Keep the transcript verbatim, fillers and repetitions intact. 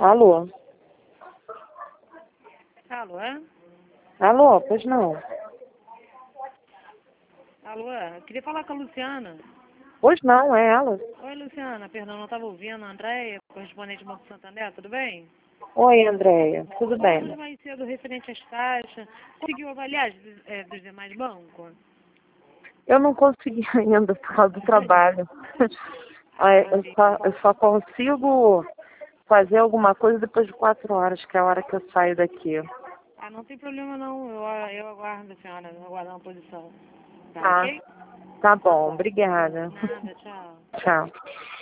Alô? Alô, é? Alô, pois não. Alô, é? Eu queria falar com a Luciana. Pois não, é ela. Oi, Luciana, perdão, não estava ouvindo. Andréia, correspondente do Banco Santander, tudo bem? Oi, Andréia. Tudo Falamos bem? mais cedo referente às taxas. Conseguiu avaliar dos, é, dos demais bancos? Eu não consegui ainda por causa do trabalho. Ai, eu, só, eu só consigo fazer alguma coisa depois de quatro horas, que é a hora que eu saio daqui. Ah, não tem problema não. Eu, eu aguardo a senhora, eu aguardo uma posição. Tá Tá? ok? Tá bom, obrigada. Nada, tchau. Tchau.